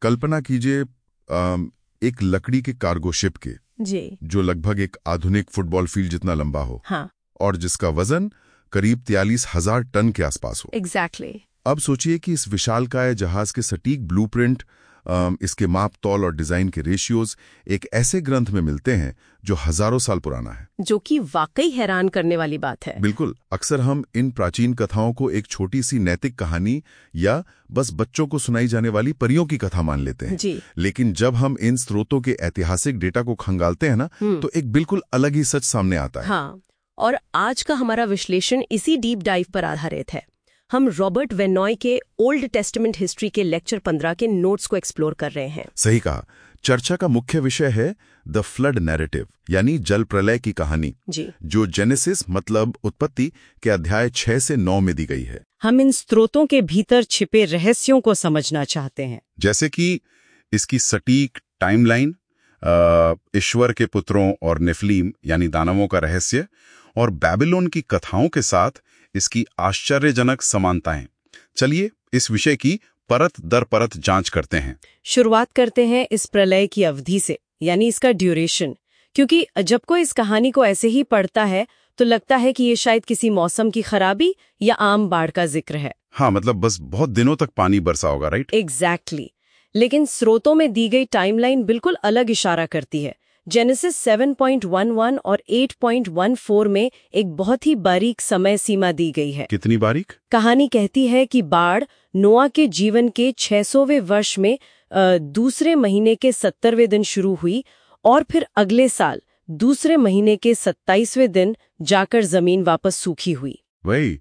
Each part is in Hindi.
कल्पना कीजिए एक लकड़ी के कार्गो शिप के जी। जो लगभग एक आधुनिक फुटबॉल फील्ड जितना लंबा हो। हाँ, और जिसका वजन करीब 43,000 टन के आसपास हो। एग्जैक्टली। अब सोचिए कि इस विशालकाय जहाज के सटीक ब्लूप्रिंट, इसके माप तौल और डिजाइन के रेशियोज एक ऐसे ग्रंथ में मिलते हैं जो हजारों साल पुराना है। जो कि वाकई हैरान करने वाली बात है। बिल्कुल। अक्सर हम इन प्राचीन कथाओं को एक छोटी सी नैतिक कहानी या बस बच्चों को सुनाई जाने वाली परियों की कथा मान लेते हैं। जी। लेकिन जब हम इन स्रोतों के ऐतिहासिक डेटा को खंगालते हैं ना, तो एक बिल्कुल अलग ही सच सामने आता है। हाँ, और आज का हमारा विश्लेषण इसी डीप डाइव पर आधारित है। हम रॉबर्ट वेनॉय के ओल्ड टेस्टामेंट हिस्ट्री के लेक्चर 15 के नोट्स को एक्सप्लोर कर रहे हैं। सही कहा। चर्चा का मुख्य विषय है द फ्लड नैरेटिव, यानी जल प्रलय की कहानी, जी। जो जेनेसिस मतलब उत्पत्ति के अध्याय 6 से 9 में दी गई है। हम इन स्रोतों के भीतर छिपे रहस्यों को समझना चाहते हैं, जैसे कि इसकी सटीक टाइमलाइन, ईश्वर के पुत्रों और नेफलीम यानी दानवों का रहस्य, और बैबिलोन की कथाओं के साथ इसकी आश्चर्यजनक समानताएं। चलिए इस विषय की परत दर परत जांच करते हैं। शुरुआत करते हैं इस प्रलय की अवधि से, यानी इसका ड्यूरेशन, क्योंकि जब कोई इस कहानी को ऐसे ही पढ़ता है तो लगता है कि ये शायद किसी मौसम की खराबी या आम बाढ़ का जिक्र है। हाँ, मतलब बस बहुत दिनों तक पानी बरसा होगा, राइट? एग्जैक्टली। लेकिन स्रोतों में दी गई टाइमलाइन बिल्कुल अलग इशारा करती है। जेनेसिस 7.11 और 8.14 में एक बहुत ही बारीक समय सीमा दी गई है। कितनी बारीक? कहानी कहती है कि बाढ़ नोआ के जीवन के 600वें वर्ष में दूसरे महीने के 70वें दिन शुरू हुई और फिर अगले साल दूसरे महीने के 27वें दिन जाकर जमीन वापस सूखी हुई। वही,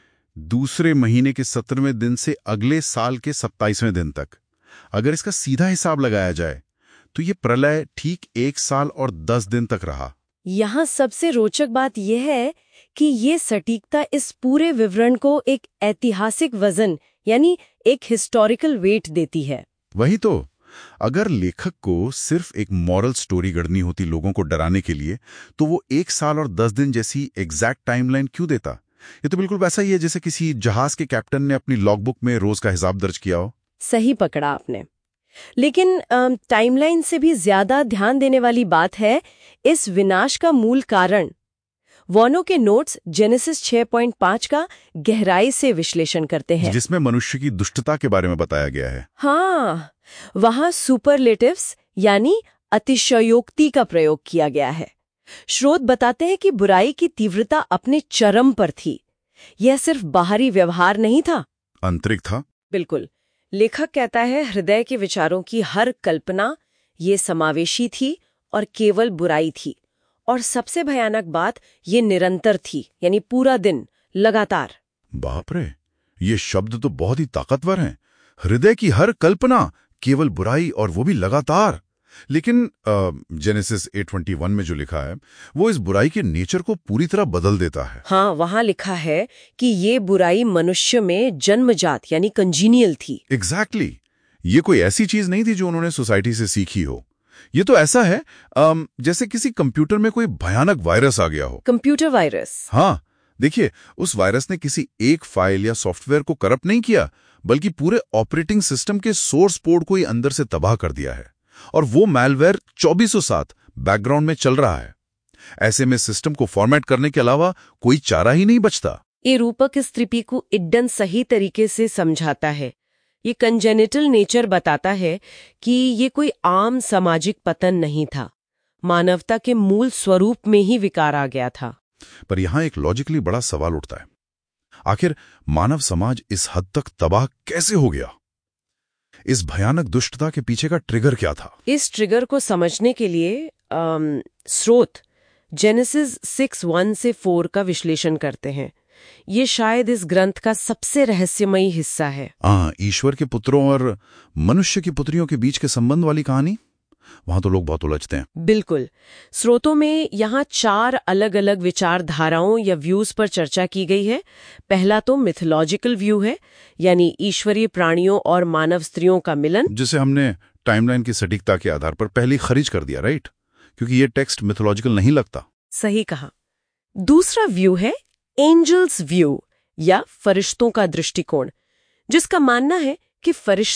दूसरे महीने के 17वें दिन से अगले साल के 27वें दिन तक। अगर इसका सीधा हिसाब लगाया जाए तो ये प्रलय ठीक 1 साल और 10 दिन तक रहा। यहाँ सबसे रोचक बात यह है कि ये सटीकता इस पूरे विवरण को एक ऐतिहासिक वजन यानी एक हिस्टोरिकल वेट देती है। वही तो, अगर लेखक को सिर्फ एक मॉरल स्टोरी गढ़नी होती लोगों को डराने के लिए, तो वो 1 साल और 10 दिन जैसी एग्जैक्ट टाइमलाइन क्यों देता? ये तो बिल्कुल वैसा ही है जैसे किसी जहाज के कैप्टन ने अपनी लॉगबुक में रोज का हिसाब दर्ज किया हो। सही पकड़ा आपने। लेकिन टाइमलाइन से भी ज्यादा ध्यान देने वाली बात है इस विनाश का मूल कारण। वॉनो के नोट्स जेनेसिस 6.5 का गहराई से विश्लेषण करते हैं, जिसमें मनुष्य की दुष्टता के बारे में बताया गया है। हाँ, वहां सुपरलेटिव्स यानी अतिशयोक्ति का प्रयोग किया गया है। स्रोत बताते हैं कि बुराई की तीव्रता अपने चरम पर थी। यह सिर्फ बाहरी व्यवहार नहीं था, आंतरिक था। बिल्कुल। लेखक कहता है हृदय के विचारों की हर कल्पना ये समावेशी थी और केवल बुराई थी। और सबसे भयानक बात, ये निरंतर थी, यानी पूरा दिन लगातार। बाप रे, ये शब्द तो बहुत ही ताकतवर हैं। हृदय की हर कल्पना, केवल बुराई, और वो भी लगातार। लेकिन जेनेसिस 8:21 में जो लिखा है वो इस बुराई के नेचर को पूरी तरह बदल देता है। हाँ, वहां लिखा है कि ये बुराई मनुष्य में जन्मजात यानी कंजीनियल थी। एग्जैक्टली। ये कोई ऐसी चीज नहीं थी जो उन्होंने सोसाइटी से सीखी हो। ये तो ऐसा है जैसे किसी कंप्यूटर में कोई भयानक वायरस आ गया हो। Computer virus? हाँ, देखिए, उस वायरस ने किसी एक फाइल या सॉफ्टवेयर को करप्ट नहीं किया, बल्कि पूरे ऑपरेटिंग सिस्टम के सोर्स कोड को ही अंदर से तबाह कर दिया है। और वो मैलवेयर 24/7 बैकग्राउंड में चल रहा है। ऐसे में सिस्टम को फॉर्मेट करने के अलावा कोई चारा ही नहीं बचता। ये रूपक इस त्रिपी को इड्डन सही तरीके से समझाता है। ये कंजेनिटल नेचर बताता है कि ये कोई आम सामाजिक पतन नहीं था, मानवता के मूल स्वरूप में ही विकार आ गया था। पर यहां एक लॉजिकली बड़ा सवाल उठता है, आखिर मानव समाज इस हद तक तबाह कैसे हो गया? इस भयानक दुष्टता के पीछे का ट्रिगर क्या था? इस ट्रिगर को समझने के लिए स्रोत जेनेसिस 6:1 से 4 का विश्लेषण करते हैं। ये शायद इस ग्रंथ का सबसे रहस्यमयी हिस्सा है। ईश्वर के पुत्रों और मनुष्य की पुत्रियों के बीच के संबंध वाली कहानी। वहां तो लोग बहुत उलझते हैं। बिल्कुल। स्रोतों में यहाँ 4 अलग अलग विचारधाराओं या व्यूज पर चर्चा की गई है। पहला तो मिथोलॉजिकल व्यू है, यानी ईश्वरीय प्राणियों और मानव स्त्रियों का मिलन, जिसे हमने टाइमलाइन की सटीकता के आधार पर पहले ही खारिज कर दिया, राइट? क्योंकि ये टेक्स्ट मिथोलॉजिकल नहीं लगता। सही कहा। दूसरा व्यू है एंजल्स व्यू या फरिश्तों का दृष्टिकोण, जिसका मानना है कि फरिश्तों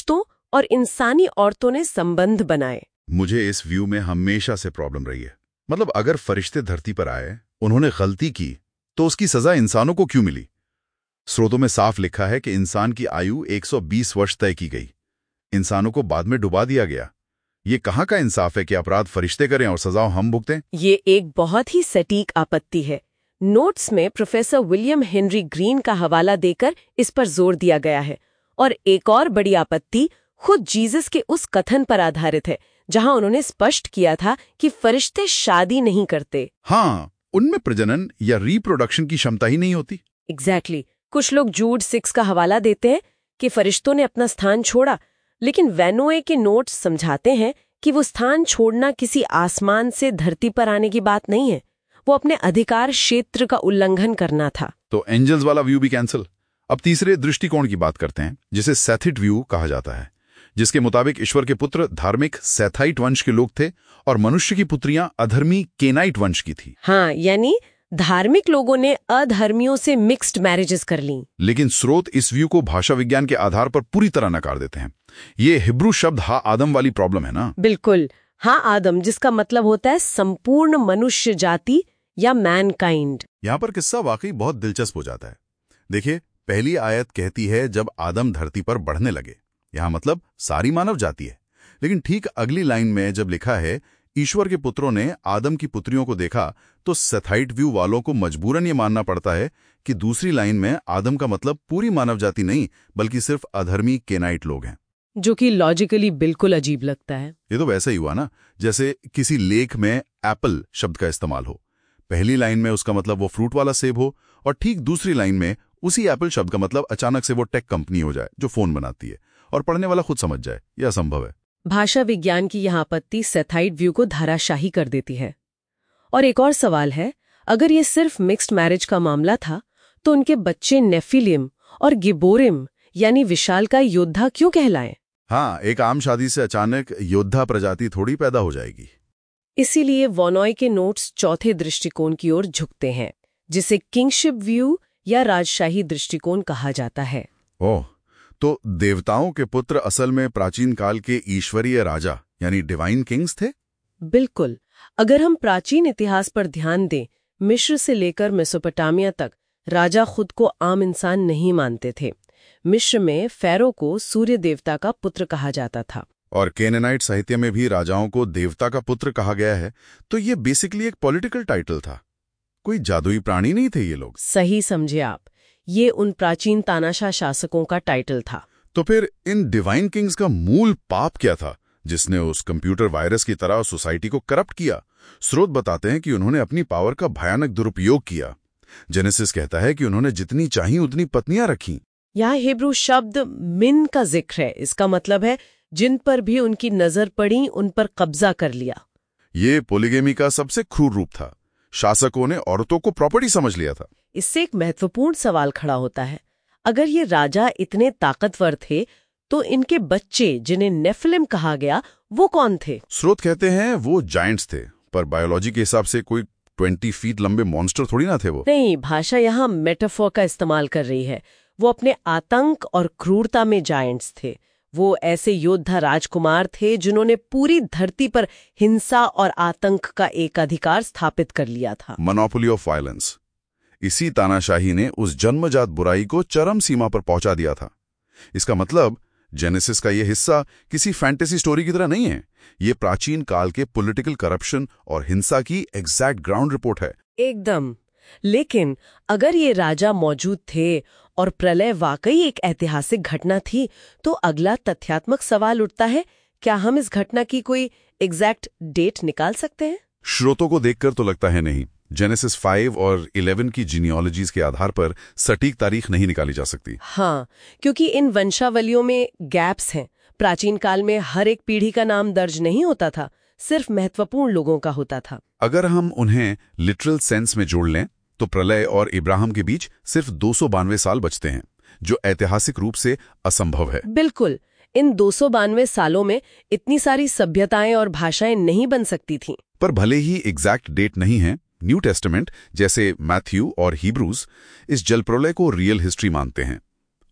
और इंसानी औरतों ने संबंध बनाए। मुझे इस व्यू में हमेशा से प्रॉब्लम रही है। मतलब अगर फरिश्ते धरती पर आए, उन्होंने गलती की, तो उसकी सजा इंसानों को क्यों मिली? स्रोतों में साफ लिखा है कि इंसान की आयु 120 वर्ष तय की गई, इंसानों को बाद में डुबा दिया गया। ये कहाँ का इंसाफ है कि अपराध फरिश्ते करें और सजा हम भुगतें? ये एक बहुत ही सटीक आपत्ति है। नोट्स में प्रोफेसर विलियम हेनरी ग्रीन का हवाला देकर इस पर जोर दिया गया है। और एक और बड़ी आपत्ति खुद जीसस के उस कथन पर आधारित है, जहां उन्होंने स्पष्ट किया था कि फरिश्ते शादी नहीं करते। हाँ, उनमें प्रजनन या रिप्रोडक्शन की क्षमता ही नहीं होती। एग्जैक्टली। कुछ लोग जूड 6 का हवाला देते हैं कि फरिश्तों ने अपना स्थान छोड़ा, लेकिन वेनोए के नोट्स समझाते हैं कि वो स्थान छोड़ना किसी आसमान से धरती पर आने की बात नहीं है, वो अपने अधिकार क्षेत्र का उल्लंघन करना था। तो एंजल्स वाला व्यू भी कैंसिल। अब तीसरे दृष्टिकोण की बात करते हैं, जिसे सेथिट व्यू कहा जाता है, जिसके मुताबिक ईश्वर के पुत्र धार्मिक सेथाइट वंश के लोग थे और मनुष्य की पुत्रियां अधर्मी केनाइट वंश की थी। हाँ, यानी धार्मिक लोगों ने अधर्मियों से मिक्स्ड मैरिजेस कर ली। लेकिन स्रोत इस व्यू को भाषा विज्ञान के आधार पर पूरी तरह नकार देते हैं। ये हिब्रू शब्द हा आदम वाली प्रॉब्लम है ना? बिल्कुल, हाँ आदम, जिसका मतलब होता है संपूर्ण मनुष्य जाति या मैनकाइंड। यहाँ पर किस्सा वाकई बहुत दिलचस्प हो जाता है। देखिए, पहली आयत कहती है जब आदम धरती पर बढ़ने लगे, यहाँ मतलब सारी मानव जाति है। लेकिन ठीक अगली लाइन में जब लिखा है ईश्वर के पुत्रों ने आदम की पुत्रियों को देखा, तो सेथाइट व्यू वालों को मजबूरन ये मानना पड़ता है कि दूसरी लाइन में आदम का मतलब पूरी मानव जाति नहीं, बल्कि सिर्फ अधर्मी केनाइट लोग हैं। जो कि लॉजिकली बिल्कुल अजीब लगता है। ये तो वैसा ही हुआ ना, जैसे किसी लेख में एप्पल शब्द का इस्तेमाल हो। पहली लाइन में उसका मतलब वो फ्रूट वाला सेब हो, और ठीक दूसरी लाइन में उसी एप्पल शब्द का मतलब अचानक से वो टेक कंपनी हो जाए जो फोन बनाती है, और पढ़ने वाला खुद समझ जाए। यह असंभव है। भाषा विज्ञान की यह आपत्ति सेथाइट व्यू को धाराशाही कर देती है। और एक और सवाल है, अगर ये सिर्फ मिक्स्ड मैरिज का मामला था, तो उनके बच्चे नेफिलिम और गिबोरिम यानी विशालकाय योद्धा क्यों कहलाएं? हाँ, एक आम शादी से अचानक योद्धा प्रजाति थोड़ी पैदा हो जाएगी। इसीलिए वॉनॉय के नोट्स चौथे दृष्टिकोण की ओर झुकते हैं, जिसे किंगशिप व्यू या राजशाही दृष्टिकोण कहा जाता है। ओह, तो देवताओं के पुत्र असल में प्राचीन काल के ईश्वरीय राजा यानी डिवाइन किंग्स थे? बिल्कुल। अगर हम प्राचीन इतिहास पर ध्यान दें, मिस्र से लेकर मेसोपोटामिया तक राजा खुद को आम इंसान नहीं मानते थे। मिस्र में फैरो को सूर्य देवता का पुत्र कहा जाता था, और केनेनाइट साहित्य में भी राजाओं को देवता का पुत्र कहा गया है। तो ये बेसिकली एक पॉलिटिकल टाइटल था, कोई जादुई प्राणी नहीं थे ये लोग। सही समझे आप, ये उन प्राचीन तानाशाह शासकों का टाइटल था। तो फिर इन डिवाइन किंग्स का मूल पाप क्या था जिसने उस कंप्यूटर वायरस की तरह सोसाइटी को करप्ट किया? स्रोत बताते हैं कि उन्होंने अपनी पावर का भयानक दुरुपयोग किया। जेनेसिस कहता है कि उन्होंने जितनी चाही उतनी पत्नियां रखी। यहाँ हिब्रू शब्द मिन का जिक्र है। इसका मतलब है जिन पर भी उनकी नजर पड़ी उन पर कब्जा कर लिया। ये पोलिगेमी का सबसे क्रूर रूप था। शासकों ने औरतों को प्रॉपर्टी समझ लिया था। इससे एक महत्वपूर्ण सवाल खड़ा होता है, अगर ये राजा इतने ताकतवर थे तो इनके बच्चे जिन्हें नेफिलिम कहा गया वो कौन थे? स्रोत कहते हैं वो जायंट्स थे, पर बायोलॉजी के हिसाब से कोई 20 फीट लंबे मॉन्स्टर थोड़ी ना थे वो। नहीं, भाषा यहाँ मेटाफोर का इस्तेमाल कर रही है। वो अपने आतंक और क्रूरता में जायंट्स थे। वो ऐसे योद्धा राजकुमार थे जिन्होंने पूरी धरती पर हिंसा और आतंक का एक अधिकार स्थापित कर लिया था। Monopoly of violence. इसी तानाशाही ने उस जन्मजात बुराई को चरम सीमा पर पहुंचा दिया था। इसका मतलब जेनेसिस का यह हिस्सा किसी फैंटेसी स्टोरी की तरह नहीं है। ये प्राचीन काल के पॉलिटिकल करप्शन और हिंसा की एग्जैक्ट ग्राउंड रिपोर्ट है। एकदम। लेकिन अगर ये राजा मौजूद थे और प्रलय वाकई एक ऐतिहासिक घटना थी, तो अगला तथ्यात्मक सवाल उठता है, क्या हम इस घटना की कोई एग्जैक्ट डेट निकाल सकते हैं? स्रोतों को देखकर तो लगता है नहीं। जेनेसिस 5 और 11 की जीनियोलॉजीज के आधार पर सटीक तारीख नहीं निकाली जा सकती। हाँ, क्योंकि इन वंशावलियों में गैप्स हैं। प्राचीन काल में हर एक पीढ़ी का नाम दर्ज नहीं होता था, सिर्फ महत्वपूर्ण लोगों का होता था। अगर हम उन्हें लिटरल सेंस में जोड़ लें तो प्रलय और इब्राहिम के बीच सिर्फ 292 साल बचते हैं, जो ऐतिहासिक रूप से असंभव है। बिल्कुल। इन 292 सालों में इतनी सारी सभ्यताएं और भाषाएं नहीं बन सकती थीं। पर भले ही एग्जैक्ट डेट नहीं है, न्यू टेस्टामेंट जैसे मैथ्यू और हिब्रूज इस जलप्रलय को रियल हिस्ट्री मानते हैं।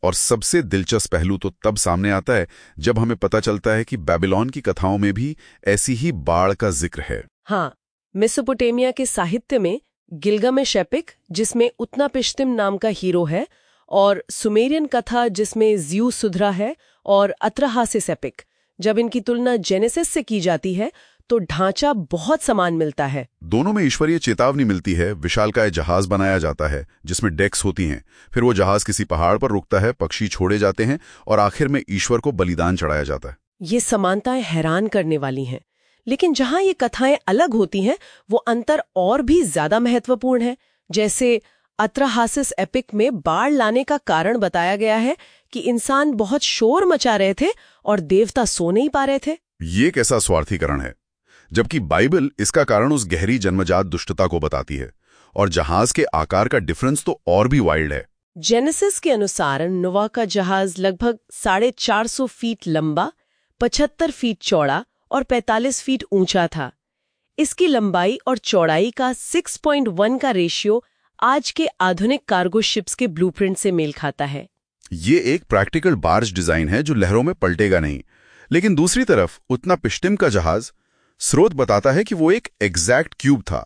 और सबसे दिलचस्प पहलू तो तब सामने आता है जब हमें पता चलता है कि बेबीलोन की कथाओं में भी ऐसी ही बाढ़ का जिक्र है। हाँ, मेसोपोटामिया के साहित्य में गिलगामेश एपिक, जिसमें उत्नापिश्तिम नाम का हीरो है, और सुमेरियन कथा जिसमें ज़्यूसुधरा है, और अत्रहासिस एपिक, जब इनकी तुलना जेनेसिस से की जाती है तो ढांचा बहुत समान मिलता है। दोनों में ईश्वरीय चेतावनी मिलती है। विशालकाय जहाज बनाया जाता है जिसमें डेक्स होती हैं, फिर वो जहाज किसी पहाड़ पर रुकता है, पक्षी छोड़े जाते हैं और आखिर में ईश्वर को बलिदान चढ़ाया जाता है। ये समानताएं हैरान करने वाली हैं, लेकिन जहां ये कथाएं अलग होती हैं वो अंतर और भी ज्यादा महत्वपूर्ण है। जैसे अत्रहासिस एपिक में बाढ़ लाने का कारण बताया गया है कि इंसान बहुत शोर मचा रहे थे और देवता सो नहीं पा रहे थे। ये कैसा स्वार्थीकरण है, जबकि बाइबल इसका कारण उस गहरी जन्मजात दुष्टता को बताती है। और जहाज के आकार का डिफरेंस तो और भी वाइल्ड है। जेनेसिस के अनुसार नोवा का जहाज लगभग 450 फीट लंबा, 75 फीट चौड़ा और 45 फीट ऊंचा था। इसकी लंबाई और चौड़ाई का 6.1 का रेशियो आज के आधुनिक कार्गो शिप्स के ब्लूप्रिंट से मेल खाता है। ये एक प्रैक्टिकल बार्ज डिजाइन है जो लहरों में पलटेगा नहीं। लेकिन दूसरी तरफ उत्नापिश्तिम का जहाज, स्रोत बताता है कि वो एक एग्जैक्ट क्यूब था,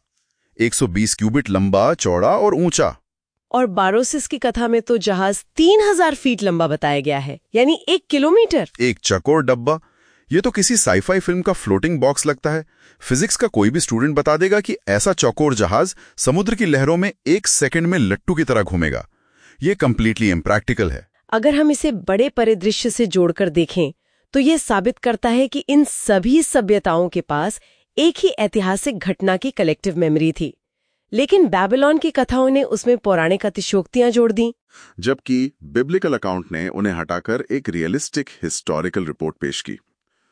120 क्यूबिट लंबा, चौड़ा और ऊंचा। और बारोसिस की कथा में तो जहाज 3000 फीट लंबा बताया गया है, यानी 1 किलोमीटर। एक चकोर डब्बा। ये तो किसी साईफाई फिल्म का फ्लोटिंग बॉक्स लगता है। फिजिक्स का कोई भी स्टूडेंट बता देगा कि ऐसा चौकोर जहाज समुद्र की लहरों में 1 सेकंड में लट्टू की तरह घूमेगा। ये कंप्लीटली इम्प्रैक्टिकल है। अगर हम इसे बड़े परिदृश्य से जोड़कर देखें तो ये साबित करता है कि इन सभी सभ्यताओं के पास एक ही ऐतिहासिक घटना की कलेक्टिव मेमोरी थी, लेकिन बेबीलोन की कथाओं ने उसमें पौराणिक अतिशयोक्तियां जोड़ दी, जबकि बिब्लिकल अकाउंट ने उन्हें हटाकर एक रियलिस्टिक हिस्टोरिकल रिपोर्ट पेश की।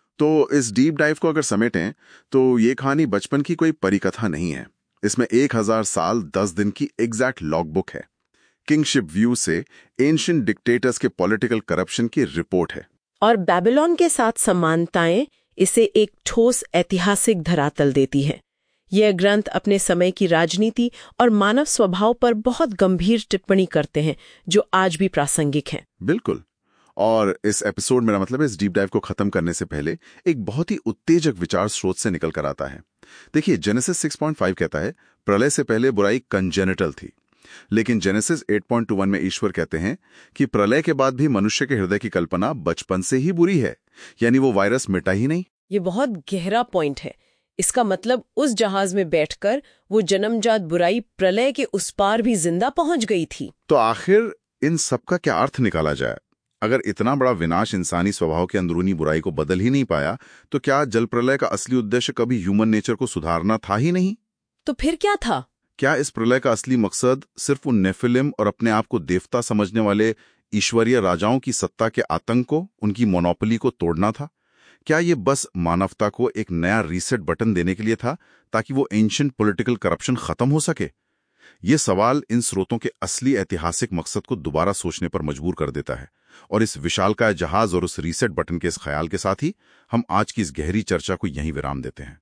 तो इस डीप डाइव को अगर समेटें तो ये कहानी बचपन की कोई परिकथा नहीं है। इसमें 1000 साल 10 दिन की एग्जैक्ट लॉगबुक है। किंगशिप व्यू से एंशिएंट डिक्टेटर्स के पॉलिटिकल करप्शन की रिपोर्ट है। और बेबीलोन के साथ समानताएं इसे एक ठोस ऐतिहासिक धरातल देती है। यह ग्रंथ अपने समय की राजनीति और मानव स्वभाव पर बहुत गंभीर टिप्पणी करते हैं जो आज भी प्रासंगिक हैं। बिल्कुल। और इस एपिसोड, मेरा मतलब है इस डीप डाइव को खत्म करने से पहले एक बहुत ही उत्तेजक विचार स्रोत से निकल कर आता है। देखिए, जेनेसिस 6.5 कहता है प्रलय से पहले बुराई कंजेनिटल थी, लेकिन जेनेसिस 8.21 में ईश्वर कहते हैं कि प्रलय के बाद भी मनुष्य के हृदय की कल्पना बचपन से ही बुरी है, यानी वो वायरस मिटा ही नहीं। ये बहुत गहरा पॉइंट है। इसका मतलब उस जहाज में बैठकर वो जन्मजात बुराई प्रलय के उस पार भी जिंदा पहुंच गई थी। तो आखिर इन सब का क्या अर्थ निकाला जाए? अगर इतना बड़ा विनाश इंसानी स्वभाव के अंदरूनी बुराई को बदल ही नहीं पाया, तो क्या जल प्रलय का असली उद्देश्य कभी ह्यूमन नेचर को सुधारना था ही नहीं? तो फिर क्या था? क्या इस प्रलय का असली मकसद सिर्फ उन नेफिलिम और अपने आप को देवता समझने वाले ईश्वरीय राजाओं की सत्ता के आतंक को, उनकी मोनोपोली को तोड़ना था? क्या ये बस मानवता को एक नया रीसेट बटन देने के लिए था ताकि वो एंशिएंट पॉलिटिकल करप्शन खत्म हो सके? ये सवाल इन स्रोतों के असली ऐतिहासिक मकसद को दोबारा सोचने पर मजबूर कर देता है। और इस विशालकाय जहाज और उस रीसेट बटन के इस ख्याल के साथ ही हम आज की इस गहरी चर्चा को यहीं विराम देते हैं।